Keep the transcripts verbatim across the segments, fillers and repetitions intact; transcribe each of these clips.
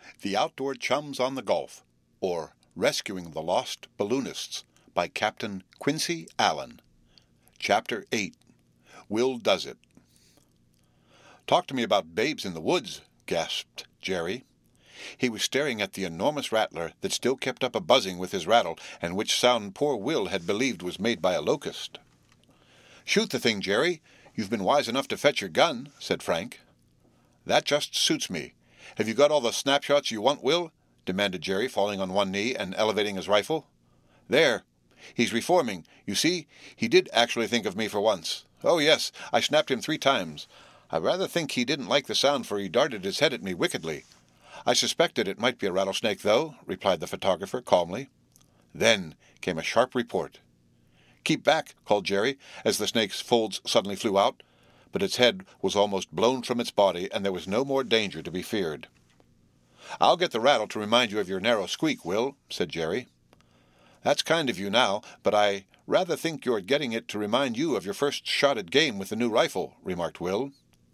The Outdoor Chums on the Gulf, or Rescuing the Lost Balloonists, by Captain Quincy Allen. Chapter eight. Will Does It. "Talk to me about babes in the woods," gasped Jerry. He was staring at the enormous rattler that still kept up a buzzing with his rattle, and which sound poor Will had believed was made by a locust. "Shoot the thing, Jerry. You've been wise enough to fetch your gun," said Frank. "That just suits me. Have you got all the snapshots you want, Will?" demanded Jerry, falling on one knee and elevating his rifle. "There. He's reforming. You see, he did actually think of me for once. Oh, yes, I snapped him three times. I rather think he didn't like the sound, for he darted his head at me wickedly. I suspected it might be a rattlesnake, though," replied the photographer calmly. Then came a sharp report. "Keep back," called Jerry, as the snake's folds suddenly flew out, but its head was almost blown from its body, and there was no more danger to be feared. "I'll get the rattle to remind you of your narrow squeak, Will," said Jerry. "That's kind of you now, but I rather think you're getting it to remind you of your first shot at game with the new rifle," remarked Will.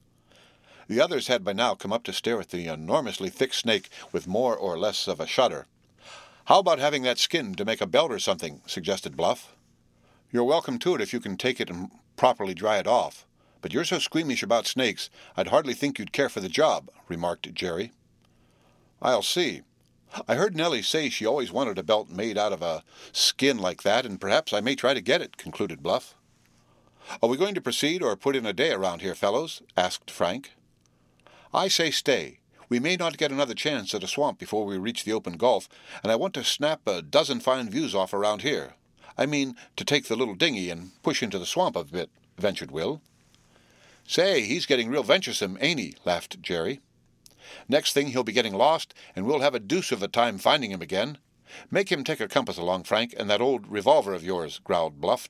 The others had by now come up to stare at the enormously thick snake with more or less of a shudder. "How about having that skinned to make a belt or something?" suggested Bluff. "You're welcome to it if you can take it and properly dry it off. But you're so squeamish about snakes, I'd hardly think you'd care for the job," remarked Jerry. "I'll see. I heard Nellie say she always wanted a belt made out of a skin like that, and perhaps I may try to get it," concluded Bluff. "Are we going to proceed or put in a day around here, fellows?" asked Frank. "I say stay. We may not get another chance at a swamp before we reach the open Gulf, and I want to snap a dozen fine views off around here. I mean, to take the little dinghy and push into the swamp a bit," ventured Will. "Say, he's getting real venturesome, ain't he?" laughed Jerry. "Next thing he'll be getting lost, and we'll have a deuce of a time finding him again. Make him take a compass along, Frank, and that old revolver of yours," growled Bluff.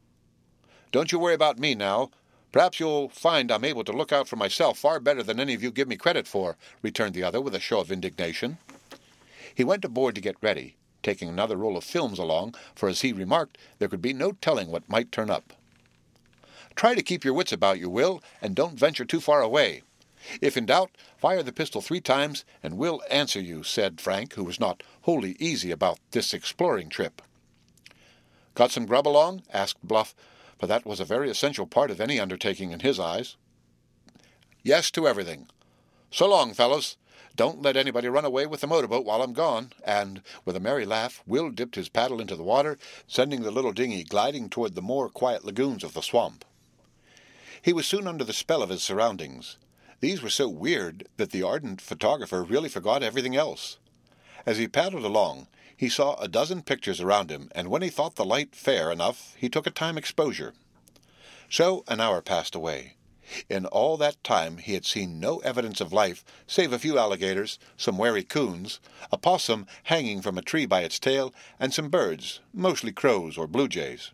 "Don't you worry about me now. Perhaps you'll find I'm able to look out for myself far better than any of you give me credit for," returned the other with a show of indignation. He went aboard to get ready, taking another roll of films along, for as he remarked, there could be no telling what might turn up. "Try to keep your wits about you, Will, and don't venture too far away. If in doubt, fire the pistol three times, and we'll answer you," said Frank, who was not wholly easy about this exploring trip. "Got some grub along?" asked Bluff, for that was a very essential part of any undertaking in his eyes. "Yes to everything. So long, fellows. Don't let anybody run away with the motorboat while I'm gone," and, with a merry laugh, Will dipped his paddle into the water, sending the little dinghy gliding toward the more quiet lagoons of the swamp. He was soon under the spell of his surroundings. These were so weird that the ardent photographer really forgot everything else. As he paddled along, he saw a dozen pictures around him, and when he thought the light fair enough, he took a time exposure. So an hour passed away. In all that time he had seen no evidence of life, save a few alligators, some wary coons, a possum hanging from a tree by its tail, and some birds, mostly crows or blue jays.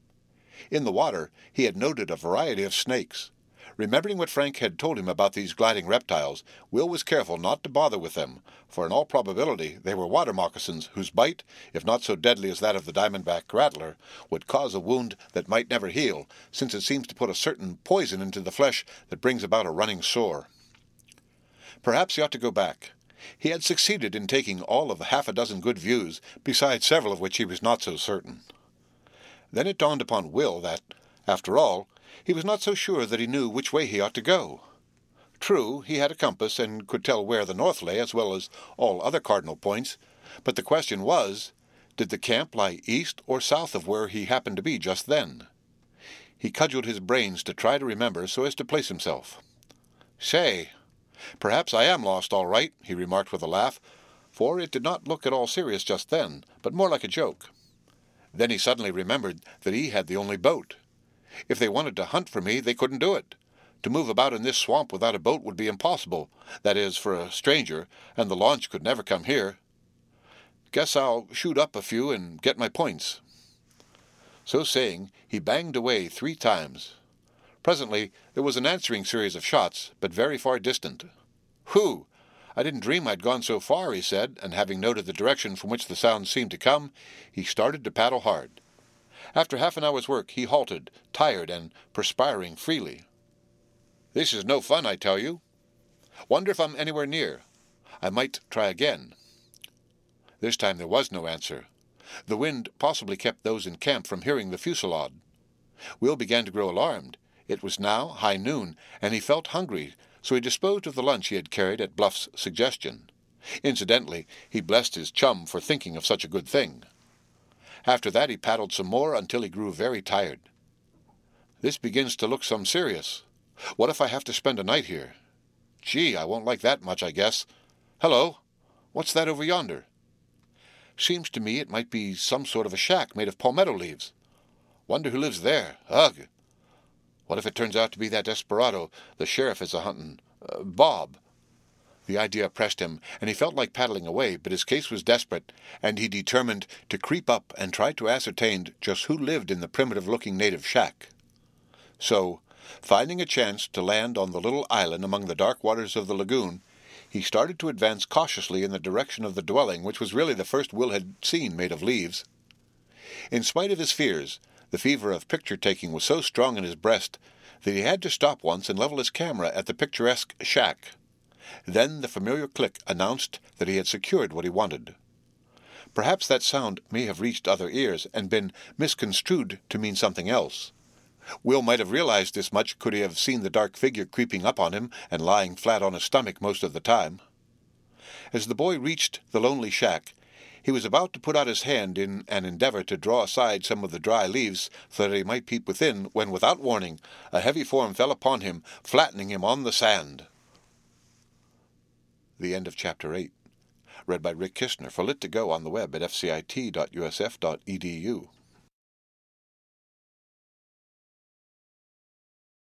In the water he had noted a variety of snakes. Remembering what Frank had told him about these gliding reptiles, Will was careful not to bother with them, for in all probability they were water moccasins whose bite, if not so deadly as that of the diamondback rattler, would cause a wound that might never heal, since it seems to put a certain poison into the flesh that brings about a running sore. Perhaps he ought to go back. He had succeeded in taking all of the half a dozen good views, besides several of which he was not so certain. Then it dawned upon Will that, after all, he was not so sure that he knew which way he ought to go. True, he had a compass and could tell where the north lay as well as all other cardinal points, but the question was, did the camp lie east or south of where he happened to be just then? He cudgelled his brains to try to remember so as to place himself. "Say, perhaps I am lost all right," he remarked with a laugh, for it did not look at all serious just then, but more like a joke. Then he suddenly remembered that he had the only boat. If they wanted to hunt for me, they couldn't do it. To move about in this swamp without a boat would be impossible, that is, for a stranger, and the launch could never come here. Guess I'll shoot up a few and get my points." So saying, he banged away three times. Presently there was an answering series of shots, but very far distant. "Whew! I didn't dream I'd gone so far," he said, and having noted the direction from which the sound seemed to come, he started to paddle hard. After half an hour's work he halted, tired and perspiring freely. "This is no fun, I tell you. Wonder if I'm anywhere near. I might try again. This time there was no answer. The wind possibly kept those in camp from hearing the fusillade. Will began to grow alarmed. It was now high noon, and he felt hungry, so he disposed of the lunch he had carried at Bluff's suggestion. Incidentally, he blessed his chum for thinking of such a good thing. After that he paddled some more until he grew very tired. This begins to look some serious. What if I have to spend a night here? Gee, I won't like that much, I guess. Hello, what's that over yonder? Seems to me it might be some sort of a shack made of palmetto leaves. Wonder who lives there. Ugh! What if it turns out to be that desperado the sheriff is a-huntin'? Uh, Bob. The idea oppressed him, and he felt like paddling away, but his case was desperate, and he determined to creep up and try to ascertain just who lived in the primitive-looking native shack. So, finding a chance to land on the little island among the dark waters of the lagoon, he started to advance cautiously in the direction of the dwelling, which was really the first Will had seen made of leaves. In spite of his fears, the fever of picture-taking was so strong in his breast that he had to stop once and level his camera at the picturesque shack. Then the familiar click announced that he had secured what he wanted. Perhaps that sound may have reached other ears and been misconstrued to mean something else. Will might have realized this much could he have seen the dark figure creeping up on him and lying flat on his stomach most of the time. As the boy reached the lonely shack, he was about to put out his hand in an endeavor to draw aside some of the dry leaves so that he might peep within, when, without warning, a heavy form fell upon him, flattening him on the sand. The end of Chapter eight. Read by Rick Kistner for Lit to Go on the web at f c i t dot u s f dot e d u.